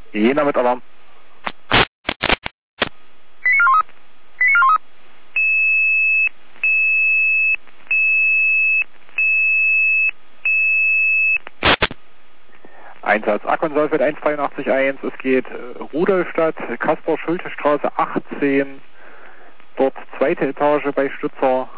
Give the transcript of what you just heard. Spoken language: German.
Jena mit Alarm. Einsatz Akkonsolfit 1831, es geht Rudolstadt, Kaspar-Schulte-Straße 18, dort zweite Etage bei Stützer.